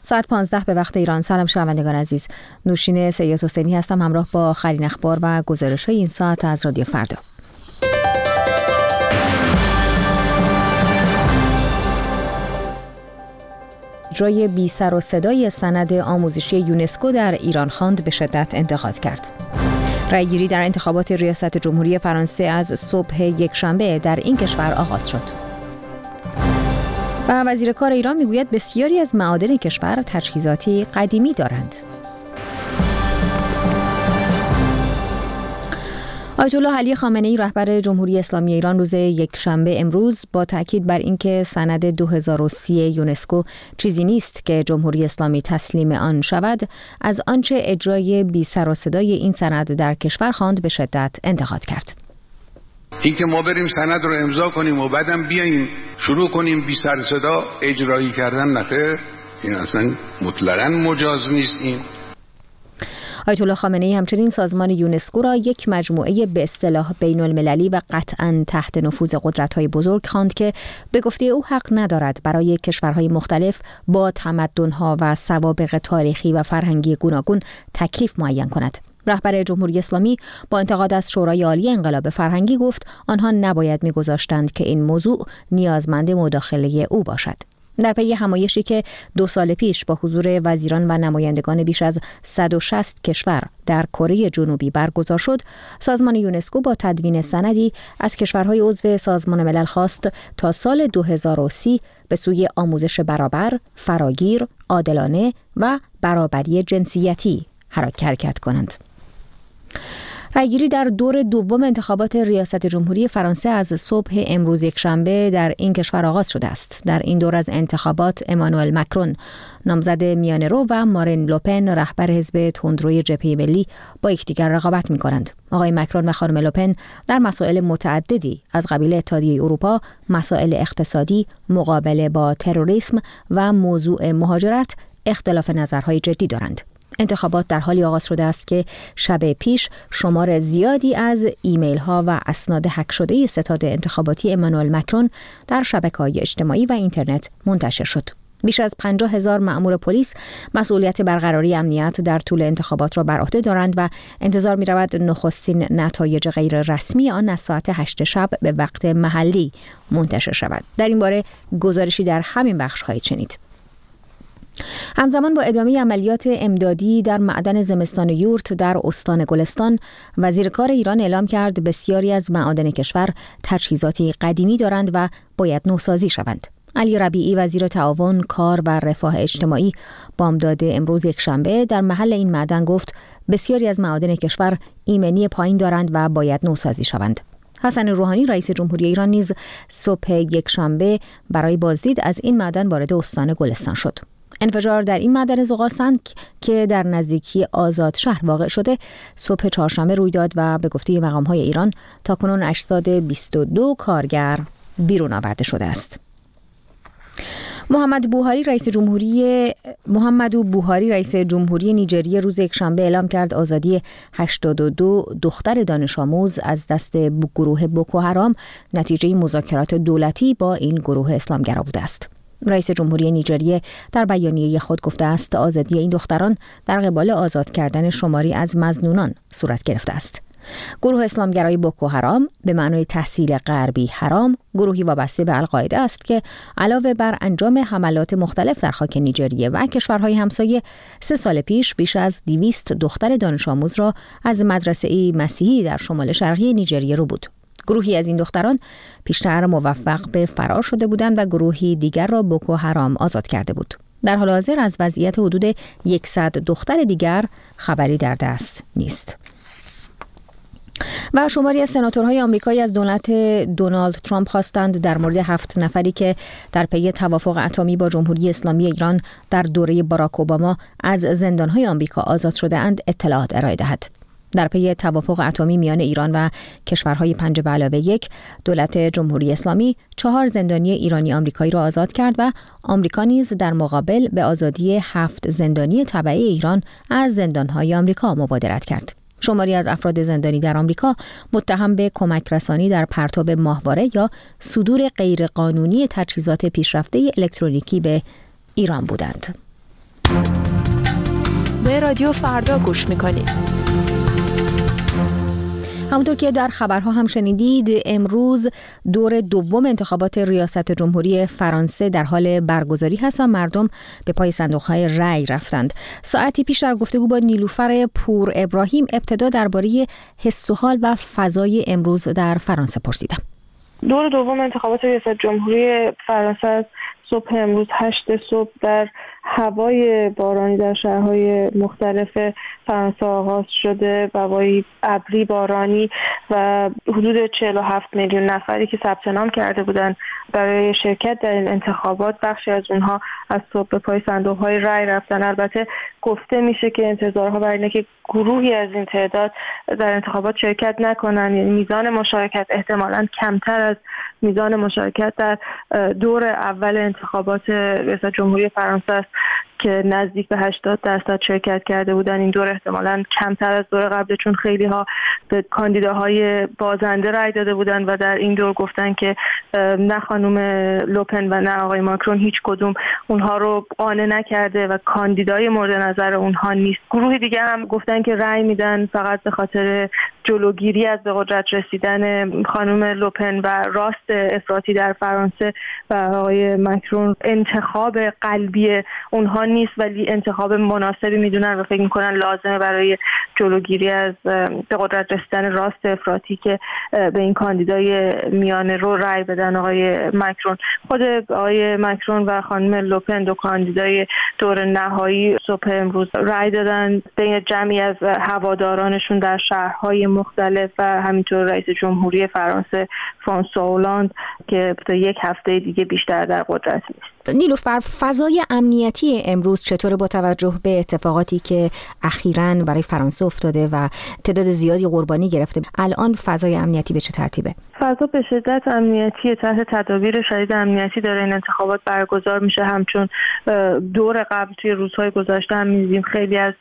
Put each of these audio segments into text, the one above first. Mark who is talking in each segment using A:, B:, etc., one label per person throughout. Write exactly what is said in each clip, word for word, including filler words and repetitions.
A: ساعت پانزده به وقت ایران. سلام شنوندگان عزیز، نوشین سید حسینی هستم همراه با آخرین اخبار و گزارش‌های این ساعت از رادیو فردا. اجرای بی سر و صدای سند آموزشی یونسکو در ایران خواند به شدت انتقاد کرد. رأیگیری در انتخابات ریاست جمهوری فرانسه از صبح یکشنبه در این کشور آغاز شد. و وزیر کار ایران میگوید بسیاری از معادن کشور تجهیزاتی قدیمی دارند. آیت الله علی خامنه‌ای رهبر جمهوری اسلامی ایران روز یکشنبه امروز با تاکید بر اینکه سند دو هزار و سی یونسکو چیزی نیست که جمهوری اسلامی تسلیم آن شود، از آنچه اجرای بی سر و صدای این سند در کشور خواند به شدت انتقاد کرد.
B: این که ما بریم سند رو امضا کنیم و بعدم بیاییم شروع کنیم بی سر صدا اجرایی کردن، نخیر، این اصلا مطلقاً مجاز نیست. این
A: آیت الله خامنه‌ای همچنین سازمان یونسکو را یک مجموعه به اصطلاح بین المللی و قطعاً تحت نفوذ قدرت‌های بزرگ خواند که به گفته او حق ندارد برای کشورهای مختلف با تمدن‌ها و سوابق تاریخی و فرهنگی گوناگون تکلیف معین کند. رهبر جمهوری اسلامی با انتقاد از شورای عالی انقلاب فرهنگی گفت آنها نباید می‌گذاشتند که این موضوع نیازمند مداخله او باشد. در پی همایشی که دو سال پیش با حضور وزیران و نمایندگان بیش از صد و شصت کشور در کره جنوبی برگزار شد، سازمان یونسکو با تدوین سندی از کشورهای عضو سازمان ملل خواست تا سال دو هزار و سی به سوی آموزش برابر، فراگیر، عادلانه و برابری جنسیتی حرکت کنند. رأیگیری در دور دوم انتخابات ریاست جمهوری فرانسه از صبح امروز یکشنبه در این کشور آغاز شده است. در این دور از انتخابات امانوئل مکرون نامزد میانه‌رو و مارین لوپن رهبر حزب تندروی جبهه ملی با یکدیگر رقابت می‌کنند. آقای مکرون و خانم لوپن در مسائل متعددی از قبیل اتحادیه اروپا، مسائل اقتصادی، مقابله با تروریسم و موضوع مهاجرت اختلاف نظرهای جدی دارند. انتخابات در حالی آغاز شده است که شب پیش شمار زیادی از ایمیل ها و اسناد هک شده ستاد انتخاباتی امانوئل مکرون در شبکه‌های اجتماعی و اینترنت منتشر شد. بیش از پنجاه هزار مأمور پلیس مسئولیت برقراری امنیت در طول انتخابات را بر عهده دارند و انتظار می‌رود نخستین نتایج غیر رسمی آن از ساعت هشت شب به وقت محلی منتشر شود. در این باره گزارشی در همین بخش خواهید شنید. همزمان با ادامه عملیات امدادی در معدن زمستان یورت در استان گلستان، وزیر کار ایران اعلام کرد بسیاری از معادن کشور تجهیزاتی قدیمی دارند و باید نوسازی شوند. علی ربیعی وزیر تعاون، کار و رفاه اجتماعی بامداد امروز یکشنبه در محل این معدن گفت بسیاری از معادن کشور ایمنی پایین دارند و باید نوسازی شوند. حسن روحانی رئیس جمهوری ایران نیز صبح یکشنبه برای بازدید از این معدن وارد استان گلستان شد. انفجار در این معدن زغالسنگ که در نزدیکی آزاد شهر واقع شده صبح چهارشنبه روی داد و به گفته مقام‌های ایران تاکنون اجساد بیست و دو کارگر بیرون آورده شده است. محمد بوهاری رئیس جمهوری محمدو بوهاری رئیس جمهوری نیجریه روز یکشنبه اعلام کرد آزادی هشتاد و دو دختر دانش آموز از دست گروه بوکو حرام نتیجه مذاکرات دولتی با این گروه اسلامگرا بوده است. رئیس جمهوری نیجریه در بیانیه خود گفته است آزادی این دختران در قبال آزاد کردن شماری از مظنونان صورت گرفته است. گروه اسلامگرای بوکو حرام به معنای تحصیل غربی حرام گروهی وابسته به القاعده است که علاوه بر انجام حملات مختلف در خاک نیجریه و کشورهای همسایه سه سال پیش بیش از دویست دختر دانش آموز را از مدرسه مسیحی در شمال شرقی نیجریه رو بود. گروهی از این دختران پیشتر موفق به فرار شده بودند و گروهی دیگر را بوکو حرام آزاد کرده بود. در حال حاضر از وضعیت حدود صد دختر دیگر خبری در دست نیست. و شماری از سناتورهای آمریکایی از دولت دونالد ترامپ خواستند در مورد هفت نفری که در پی توافق اتمی با جمهوری اسلامی ایران در دوره باراک اوباما از زندانهای آمریکا آزاد شده اند اطلاعات ارائه دهد. در پی توافق اتمی میان ایران و کشورهای پنج به علاوه یک، دولت جمهوری اسلامی چهار زندانی ایرانی آمریکایی را آزاد کرد و آمریکا نیز در مقابل به آزادی هفت زندانی تبعی ایران از زندانهای آمریکا مبادرت کرد. شماری از افراد زندانی در آمریکا متهم به کمک رسانی در پرتاب ماهواره یا صدور غیرقانونی تجهیزات پیشرفته الکترونیکی به ایران بودند.
C: به رادیو فردا گوش میکنید.
A: همونطور که در خبرها هم شنیدید، امروز دور دوم انتخابات ریاست جمهوری فرانسه در حال برگزاری هست و مردم به پای صندوق‌های رأی رفتند. ساعتی پیش در گفتگو با نیلوفر پور ابراهیم ابتدا درباره حس و حال و فضای امروز در فرانسه پرسیدم.
D: دور دوم انتخابات ریاست جمهوری فرانسه صبح امروز هشت صبح در هوای بارانی در شهرهای مختلف فرانسه آغاز شده. هوای ابری بارانی و حدود چهل و هفت میلیون نفری که ثبت نام کرده بودند برای شرکت در این انتخابات، بخشی از اونها از صبح به پای صندوق‌های رای رفتن. البته گفته میشه که انتظارها بر اینه که گروهی از این تعداد در انتخابات شرکت نکنن، یعنی میزان مشارکت احتمالاً کمتر از میزان مشارکت در دور اول انتخابات ریاست جمهوری فرانسه است که نزدیک به هشتاد درصد شرکت کرده بودن. این دور احتمالاً کمتر از دور قبل، چون خیلی ها به کاندیداهای بازنده رای داده بودن و در این دور گفتن که نه خانم لوپن و نه آقای ماکرون هیچ کدوم اونها رو قانع نکرده و کاندیدای مورد نظر اونها نیست. گروه دیگه هم گفتن که رای میدن فقط به خاطر جلوگیری از به قدرت رسیدن خانم لوپن و راست افراطی در فرانسه و آقای ماکرون انتخاب قلبی اونها نیست، ولی انتخاب مناسبی میدونن و فکر میکنن لازمه برای جلوگیری از به قدرت رسیدن راست افراطی که به این کاندیدای میانه رو رای بدن آقای ماکرون. خود آقای ماکرون و خانم لوپن، دو کاندیدای دور نهایی، صبح امروز رای دادن بین جمعی از هوادارانشون در شهرهای مختلف و همینطور رئیس جمهوری فرانسه فرانسوا هولاند که تا یک هفته دیگه بیشتر در قدرت نیست.
A: نیلوفر، فضای امنیتی امروز چطور با توجه به اتفاقاتی که اخیراً برای فرانسه افتاده و تعداد زیادی قربانی گرفته؟ الان فضای امنیتی به چه ترتیبه؟
D: فضا به شدت امنیتی، تحت تدابیر شدید امنیتی داره این انتخابات برگزار میشه. همچون دور قبل توی روزهای گذشته هم می‌دیدیم خیلی از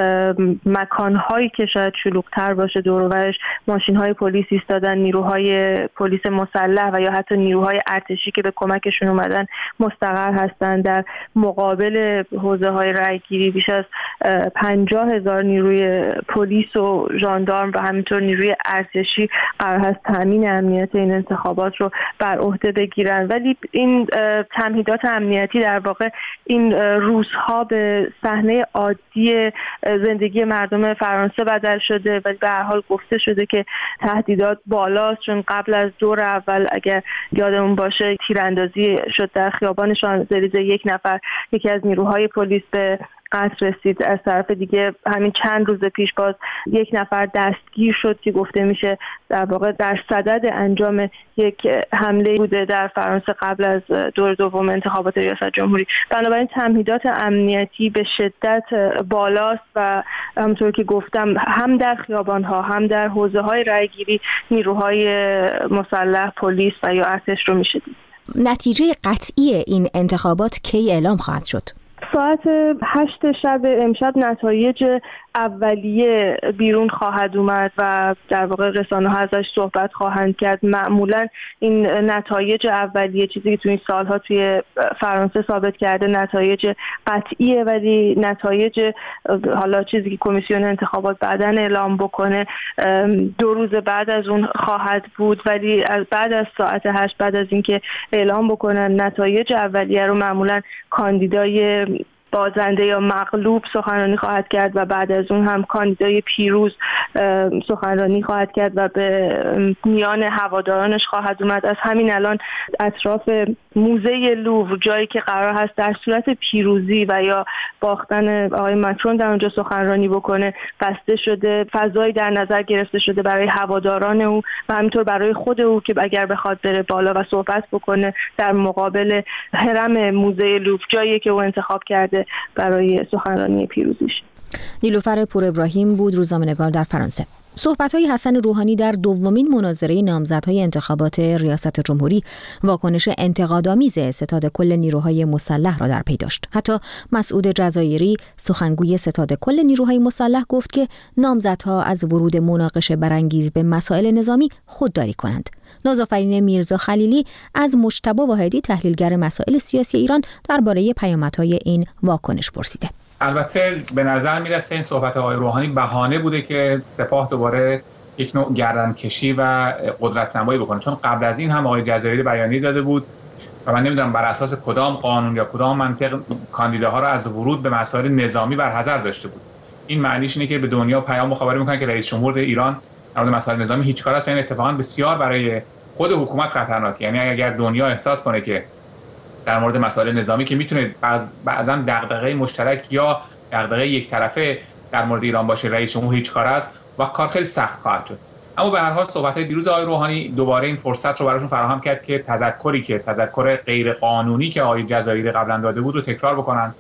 D: مکان‌هایی که شاید شلوغ‌تر باشه دور و برش ماشین‌های پلیس ایستادن، نیروهای پلیس مسلح و یا حتی نیروهای ارتشی که به کمکشون اومدن مستقر هستند. در مقابل حوزه‌های رأی‌گیری بیش از پنجاه هزار نیروی پلیس و ژاندارم و همینطور نیروی ارتشی قرار هست تامین امنیت این انتخابات رو بر عهده بگیرن. ولی این تمهیدات امنیتی در واقع این روزها به صحنه عادی زندگی مردم فرانسه بدل شده، ولی به هر حال گفته شده که تهدیدات بالاست، چون قبل از دور اول اگر یادمون باشه تیراندازی شد در خیابان شانزلیزه، یک نفر یکی از نیروهای پلیس به قتل رسید. از طرف دیگه همین چند روز پیش باز یک نفر دستگیر شد که گفته میشه در واقع در صدد انجام یک حمله بوده در فرانسه قبل از دور دوم انتخابات ریاست جمهوری. بنابراین تمهیدات امنیتی به شدت بالاست و همونطور که گفتم هم در خیابان‌ها هم در حوزه‌های رأی‌گیری نیروهای مسلح، پلیس و یا ارتش رو میشه دید.
A: نتیجه قطعی این انتخابات کی اعلام خواهد شد؟
D: ساعت هشت شب امشب نتایج اولیه بیرون خواهد اومد و در واقع رسانه‌ها ازش صحبت خواهند کرد. معمولا این نتایج اولیه، چیزی که توی این سالها توی فرانسه ثابت کرده، نتایج قطعیه، ولی نتایج حالا چیزی که کمیسیون انتخابات بعداً اعلام بکنه دو روز بعد از اون خواهد بود. ولی از بعد از ساعت هشت، بعد از اینکه اعلام بکنن نتایج اولیه رو، معمولا کاندیدای بازنده یا مغلوب سخنرانی خواهد کرد و بعد از اون هم کاندیدای پیروز سخنرانی خواهد کرد و به میان هوادارانش خواهد اومد. از همین الان اطراف موزه لوور، جایی که قرار هست در صورت پیروزی و یا باختن آقای ماکرون در اونجا سخنرانی بکنه، بسته شده. فضایی در نظر گرفته شده برای هواداران او و همینطور برای خود او که اگر بخواد بره بالا و صحبت بکنه در مقابل هرم موزه لوور، جایی که او انتخاب کرده برای سخنرانی پیروزیش.
A: نیلوفر پور ابراهیم بود، روزنامه‌نگار در فرانسه. صحبت‌های حسن روحانی در دومین مناظره نامزدهای انتخابات ریاست جمهوری واکنش انتقادآمیز ستاد کل نیروهای مسلح را در پی داشت. حتی مسعود جزایری، سخنگوی ستاد کل نیروهای مسلح، گفت که نامزدها از ورود مناقشه برانگیز به مسائل نظامی خودداری کنند. نازآفرین میرزا خلیلی از مجتبی واحدی، تحلیلگر مسائل سیاسی ایران، درباره پیامدهای این واکنش پرسیده.
E: البته به نظر میرسه این صحبت آقای روحانی بهانه بوده که سپاه دوباره یک نوع گردنکشی و قدرت نمایی بکنه، چون قبل از این هم آقای جزایری بیانیه داده بود و من نمیدونم بر اساس کدام قانون یا کدام منطق کاندیداها را از ورود به مسائل نظامی برحذر داشته بود. این معنیش اینه که به دنیا پیام مخابره میکنه که رئیس جمهور ایران در مورد مسائل نظامی هیچ کار است. این اتفاقا بسیار برای خود حکومت خطرناکه. یعنی اگر دنیا احساس کنه که در مورد مسائل نظامی که میتونه بعضا دغدغه مشترک یا دغدغه یک طرفه در مورد ایران باشه، رئیس جمهور هیچ کار است و کار خیلی سخت خواهد شد. اما به هر حال صحبت‌های دیروز آقای روحانی دوباره این فرصت رو براشون فراهم کرد که تذکری که تذکر غیر قانونی که آقای جزایری قبلا داده بود رو تکرار بکنن.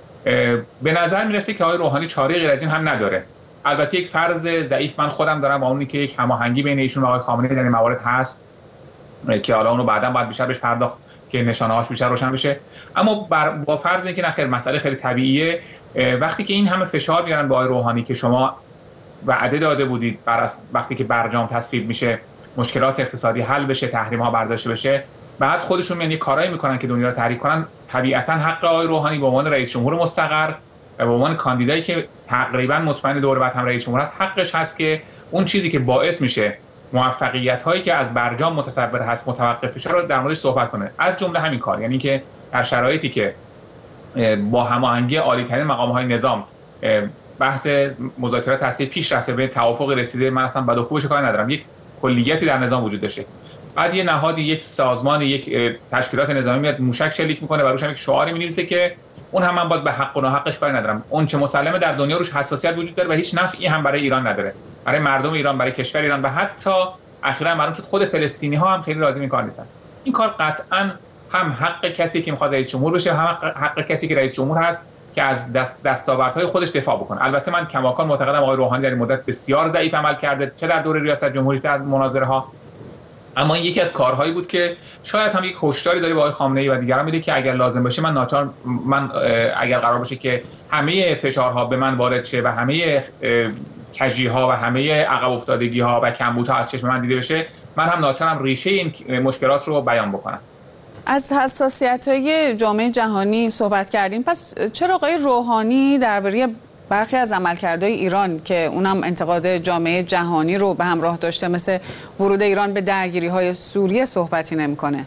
E: به نظر میرسه که آقای روحانی چاره غیر از این هم نداره. البته یک فرض ضعیف من خودم دارم، اونی که یک هماهنگی بین ایشون و آقای خامنه‌ای در این موارد هست که حالا اونو بعداً باید بیشتر بهش پرداخت که نشانه‌هاش بیشتر روشن بشه. اما با فرض اینکه نه خیر مسئله خیلی طبیعیه، وقتی که این همه فشار میارن با آقای روحانی که شما وعده داده بودید بر وقتی که برجام تصویب میشه مشکلات اقتصادی حل بشه، تحریم ها برداشته بشه، بعد خودشون میان یه کارایی میکنن که دنیا رو تحریک کنن، طبیعتا حق آقای روحانی به عنوان رئیس جمهور مستقر و به عنوان کاندیدایی که تقریبا مطمئن دوره بعد هم رئیس جمهور هست، حقش هست که اون چیزی که باعث میشه موفقیت هایی که از برجام متصور هست متوقف بشه رو در موردش صحبت کنه. از جمله همین کار، یعنی که در شرایطی که با هماهنگی عالی ترین مقام های نظام بحث مذاکرات هستی پیش رفته، به توافق رسیده، من اصلا بد و خوبش کاری ندارم، یک کلیتی در نظام وجود داشته، بعد یه نهادی، یک سازمان، یک تشکیلات نظامی میاد موشک شلیک میکنه و روش هم یک شعاری می‌نویسه که اون هم من باز به حق و ناحقش کاری ندارم، اون چه مسلمه در دنیا روش حساسیت وجود داره و هیچ نفعی هم برای ایران نداره، برای مردم ایران، برای کشور ایران و حتی اخیراً معلوم شد خود فلسطینی‌ها هم خیلی راضی این کار نیستن. این کار قطعاً هم حق کسی که می‌خواد رئیس جمهور بشه، هم حق کسی که رئیس جمهور هست که از دست دستاوردهای خودش دفاع بکنه. البته من کماکان معتقدم آقای روحانی در این مدت بسیار ضعیف عمل کرده، چه در دوره ریاست جمهوری در مناظره ها، اما این یکی از کارهایی بود که شاید هم یک هشداری داره به آقای خامنه‌ای و دیگران میده که اگر لازم باشه من ناچار من اگر قرار باشه که همه فشارها به من وارد شه و همه کجی‌ها و همه عقب افتادگی‌ها و کمبودها از چشم من دیده بشه، من هم ناچارم ریشه این مشکلات رو بیان بکنم.
F: از حساسیت‌های جامعه جهانی صحبت کردیم، پس چرا آقای روحانی درباره برخی از عملکردهای ایران که اونم انتقاد جامعه جهانی رو به همراه داشته، مثل ورود ایران به درگیری‌های سوریه، صحبتی نمی‌کنه؟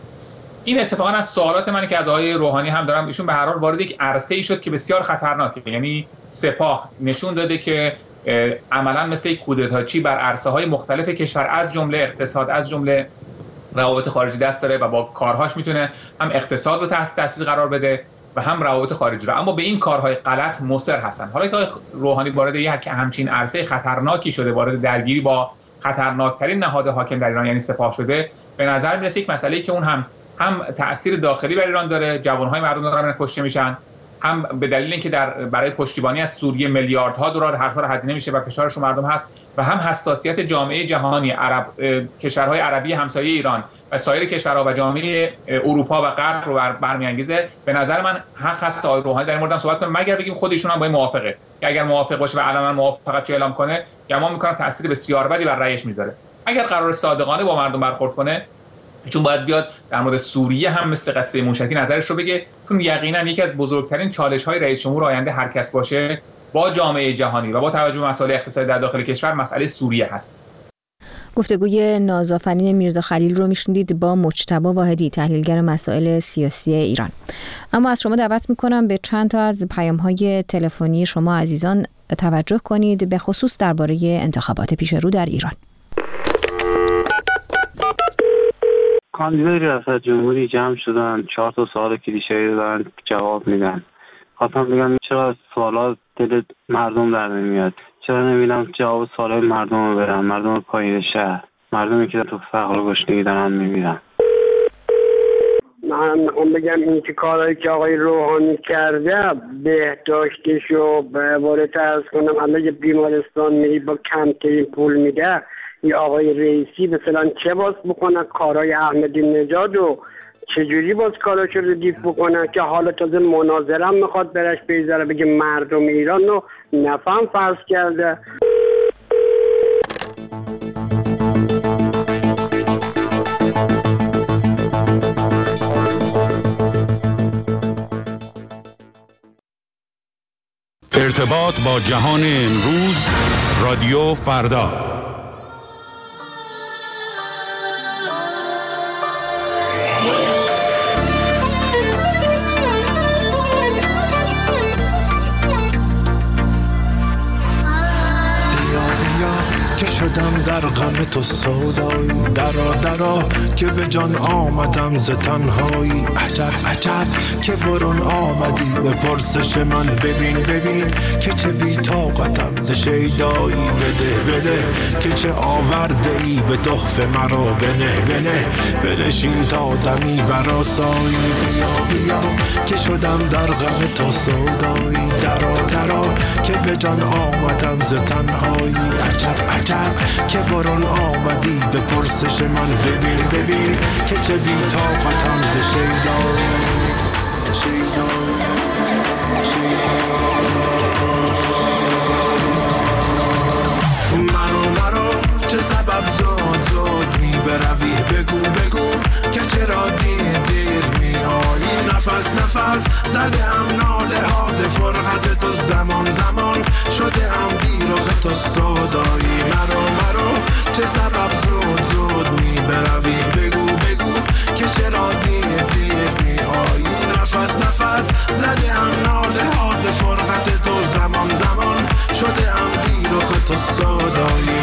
E: این اتفاقا از سوالات منی که از آقای روحانی هم دارم. ایشون به هر حال وارد یک عرصه‌ای شد که بسیار خطرناکه، یعنی سپاه نشون داده که عملاً مثل یک کودتاچی بر عرصه‌های مختلف کشور از جمله اقتصاد، از جمله روابط خارجی دست داره و با کارهاش میتونه هم اقتصاد رو تحت تاثیر قرار بده و هم روابط خارجی رو، اما به این کارهای غلط مصر هستن. حالا که روحانی وارد یک همچین عرصه خطرناکی شده، وارد درگیری با خطرناکترین نهاد حاکم در ایران یعنی سپاه شده، به نظر میرسه یک مسئله‌ای که اون هم هم تأثیر داخلی بر ایران داره، جوانهای مردم دارن کشته میشن، هم به دلیل اینکه در برای پشتیبانی از سوریه میلیاردها دلار هر سال هزینه میشه و فشارش رو مردم هست، و هم حساسیت جامعه جهانی، عرب، کشورهای عربی همسایه ایران و سایر کشورها و جامعه اروپا و غرب رو بر برمیانگیزه. به نظر من حق هست آقای روحانی در این مورد صحبت کنه، مگر بگیم خود ایشون هم با این موافقه، که اگر موافق باشه و علنا موافقت اعلام کنه، گمان میکنم تأثیر بسیار بدی بر رأیش میذاره. اگر قرار صادقانه با مردم برخورد کنه، چون باید بیاد در مورد سوریه هم مثل قصه موشکی نظرش رو بگه، چون یقینا یکی از بزرگترین چالش‌های رئیس جمهور آینده هر کس باشه با جامعه جهانی و با توجه به مسائل اقتصادی در داخل کشور مسئله سوریه هست.
A: گفتگوی نازآفرین میرزا خلیل رو میشنیدید با مجتبی واحدی، تحلیلگر مسائل سیاسی ایران. اما از شما دعوت میکنم به چند تا از پیام‌های تلفنی شما عزیزان توجه کنید، به خصوص درباره انتخابات پیش رو در ایران.
G: کاندیدای ریاست جمهوری جمع شدن، چهار تا سوال کلیشه‌ای دارن جواب میدن. خواستم بگم چرا سوالات دل مردم در نمیاد؟ چرا نمیدونم جواب سوالای مردم رو برن، مردم پایین شهر، مردمی که تو فقر و گشنگی دارن میمیرن.
H: من میخوام بگم این که کارهایی که آقای روحانی کرده بهداشتش رو به عبارت ارز کنم، الان یه بیمارستان میری با کمترین پول میده، این آقای رئیسی مثلا چه باز بکنه کارهای احمدی نژاد و چجوری باز کاراشو ردیف بکنه که حالا تازه مناظره هم میخواد برش بگذاره بگه مردم ایران رو نفهم فرض کرده.
I: ارتباط با جهان امروز، رادیو فردا.
J: شدم در غم تو سودایی، درا درا که به جان آمدم ز تنهایی. عجب عجب که برون آمدی به پرسش من، ببین ببین که چه بی طاقتم ز شیدایی. بده بده که چه آورده ای به تحفه مرا، بنه بنه بنشین تا دمی برآسایی. بیا بیا که شدم در غم تو سودایی، درا درا که به جان آمدم ز تنهایی. عجب عجب که برون آمدی به پرسش من، ببین ببین که چه بی طاقتم ز شیدایی. شیدایی مرو مرو چه سبب زود زود می بروی، بگو بگو که چرا دیر دیر می آیی. نفس نفس زده ام ناله ها ز فرقت تو، زمان زمان شده ام بیرخ تو سودایی. مرو مرو چه سبب زود زود می بروی، بگو بگو که چرا دیر دیر می آیی. نفس نفس زده ام ناله ها ز فرقت تو، زمان زمان شده ام بیرخ تو سودایی.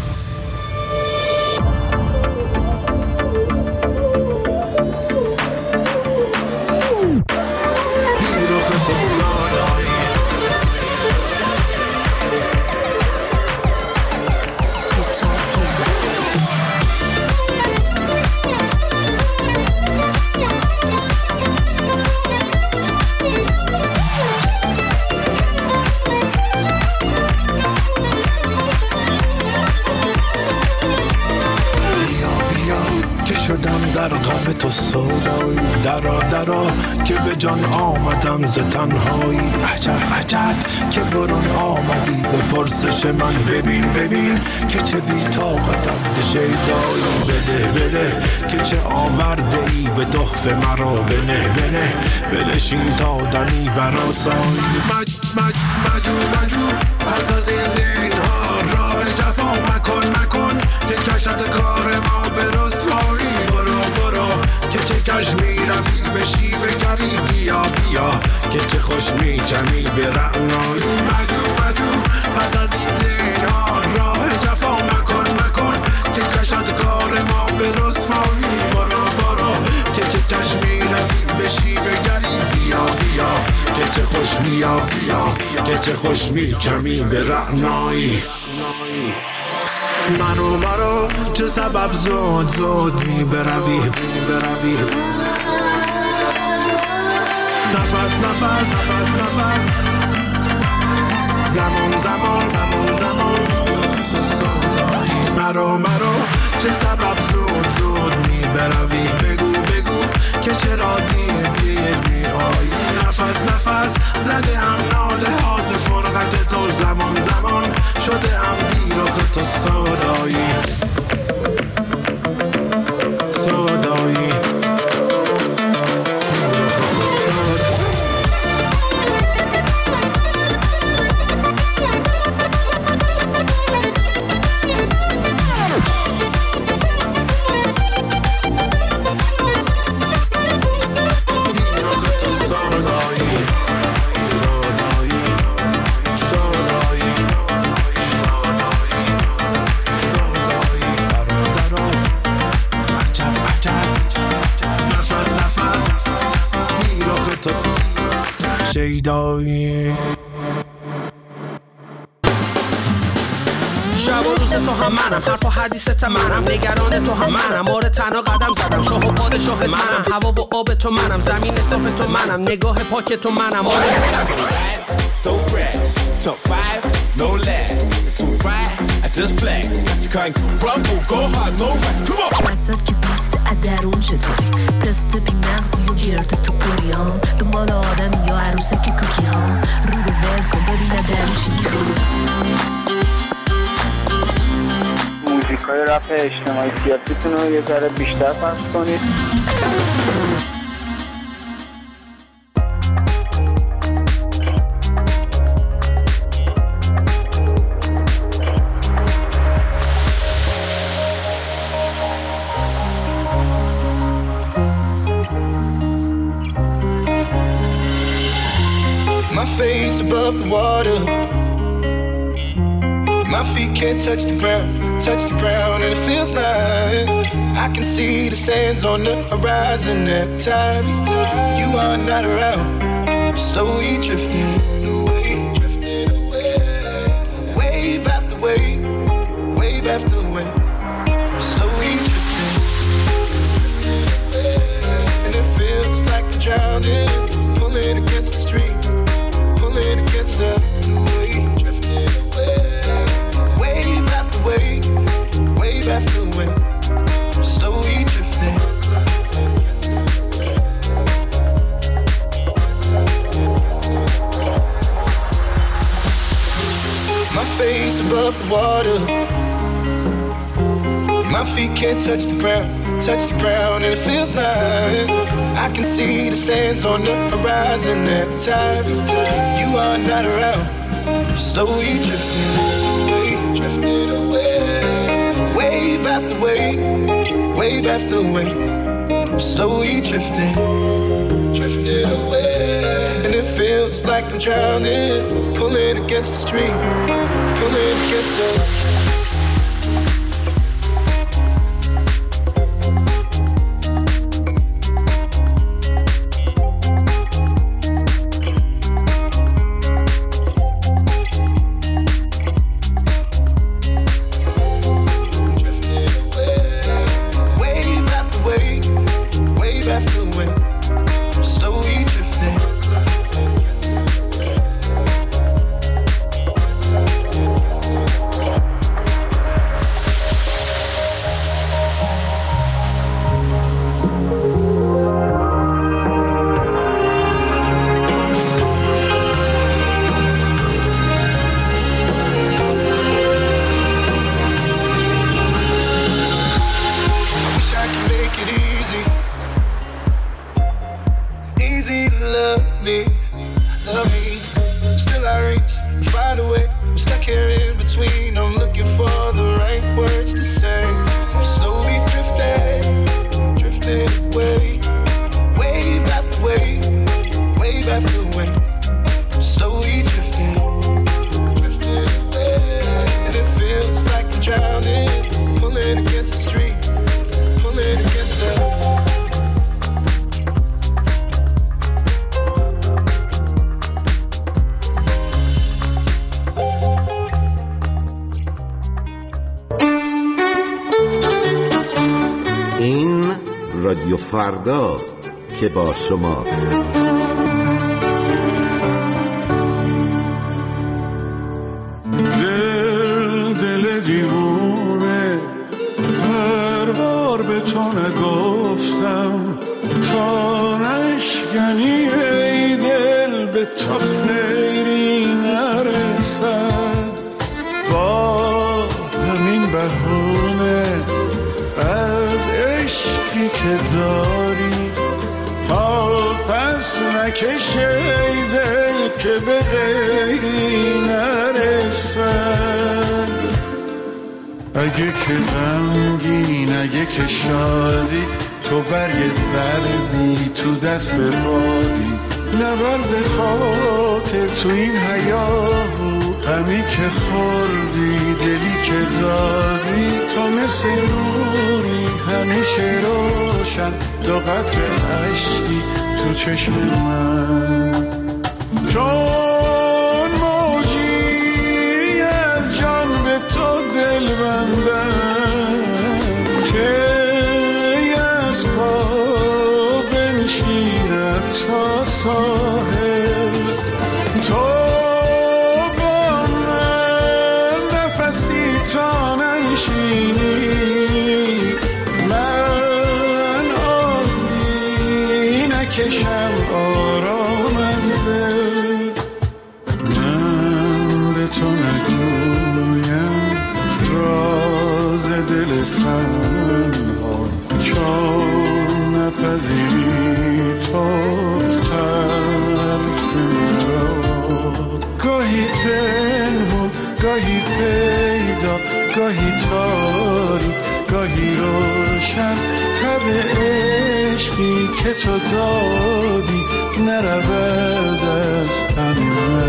J: بیرخ تو سودایی. در غم تو سودایی، درا درا که به جان آمدم ز تنهایی. عجب عجب که برون آمدی به پرسش من، ببین ببین که چه بی طاقتم ز شیدایی. بده بده که چه آورده ای به تحفه مرا، بنه بنه بنشین تا دمی برآسایی. مج مج مجو مجو پس از این زینهار راه جفا مکن مکن که کشد کار ما به رسوایی. برو برو که چه کش می روی به شیوه گری، بیا بیا که چه خوش می جمی به رعنایی. مجو مجو پس از این زینهار راه جفا مکن مکن که کشد کار ما به رسوایی. برو برو که چه کش می روی به شیوه گری، بیا بیا که چه خوش میا بیا که چه خوش می جمی به رعنایی. مرو مرو چه سبب زود زود می بروی، بروی نفس نفس نفس زمان زمان زمان مرو مرو چه سبب زود زود می بروی، بگو بگو که چرا دیر دیر می آیی. نفس نفس زده ام ناله ها ز فرقت تو، زمان زمان شده ام بیرخ تو سودایی. سودایی شیدایی.
K: شب و روز تو هم منم، حرف و حدیثت منم، نگران تو هم منم، آره تنها قدم زدم، شاه و پادشاه منم، هوا و آب تو منم، زمین صاف تو منم، نگاه پاک تو منم. آره
L: so fresh, top five, no less, it's too bright, I just flex, I can't rumble, go hard, no rest, come on.
M: وسط که پوست ادرون چطوری، پست بی مغزی و گرد تو پریان، دنبال آدم یا عروسک کوکی ها، رو رو ول کن ببینه درون چی میخوری.
N: موزیکای رپ اجتماعی سیاسیتون رو یه ذره بیشتر پخش کنید.
J: face above the water. My feet can't touch the ground, touch the ground, and it feels like I can see the sands on the horizon every time you are not around. I'm slowly drifting away, drifting away, wave after wave, wave after wave. I'm slowly drifting, drifting away, and it feels like I'm drowning, pulling against the stream, pulling against the wave, drifting away. Wave after wave, wave after wave, I'm slowly drifting. My face above the water. My feet can't touch the ground, touch the ground, and it feels like I can see the sands on the horizon every time you are not around. I'm slowly drifting. Drifted away, wave after wave, wave after wave. I'm slowly drifting, drifted away, and it feels like I'm drowning, pulling against the stream, pulling against the.
O: رادیو فرداست که با شماست.
P: دل دل دیوونه هر بار به تو نگفتم تا نشکنی ای دل به تو خیری نرسد. با همین بهونه از عشقی که داری تا پس نکش ای دل که به غیری نرسد. اگه که غمگین اگه که شادی تو برگ زردی تو دست بادی نبرز خاطر تو این حیاهو غمی که خوردی دلی که دادی تو مثل نوری همیشه روشن دو قطر عشقی تو چشم من چون موجی از جان به تو دل بندم که از پا بنشیند تا ساحل تو با من نفسی تا ننشینی من آبی نکشم آرام از دل من به تو نگویم راز دل تنها چون نپذیری تو حرف مرا گاهی پنهون گاهی پیدا گاهی تاری گاهی روشن تب عشقی که تو دادی نرود از تن من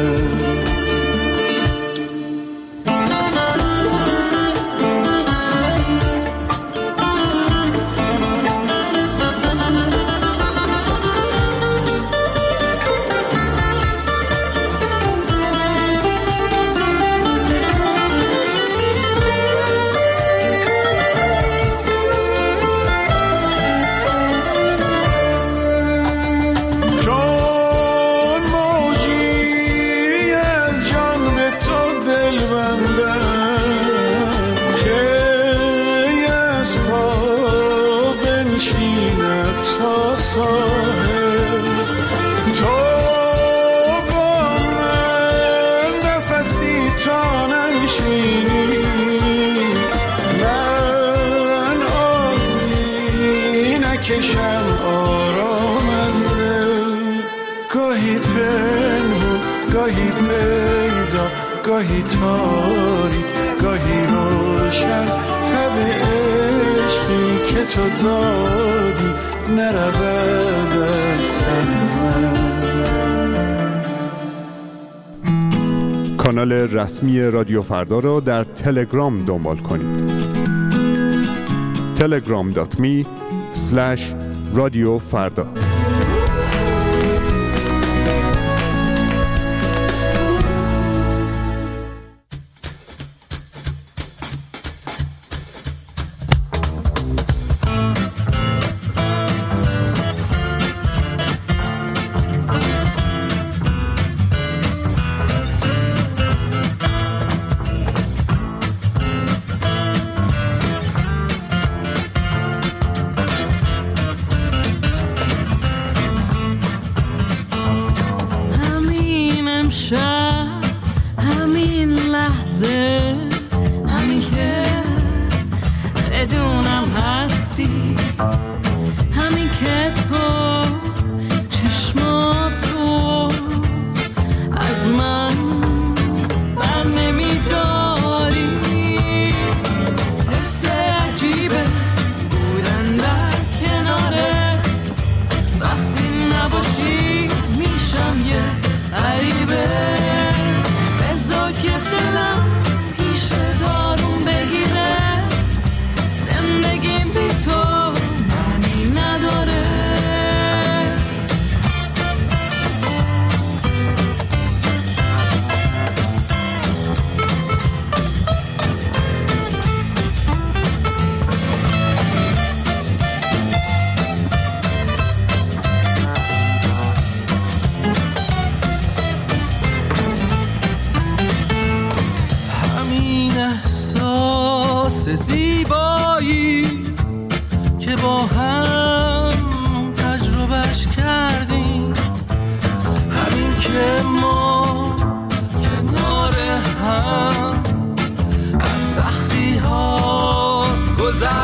P: گاهی پیدا گاهی تاریک گاهی روشن تب عشقی که تو دادی نرود از تن من.
Q: کانال رسمی رادیو فردا را در تلگرام دنبال کنید. تلگرام دات می اسلش رادیو فردا.
K: زیبایی که با هم تجربهش کردیم، همین که ما کنار هم از سختی ها گذر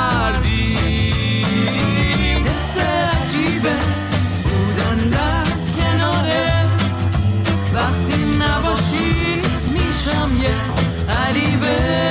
K: کردیم. حس عجیبه بودن در کنارت، وقتی نباشی میشم یه غریبه.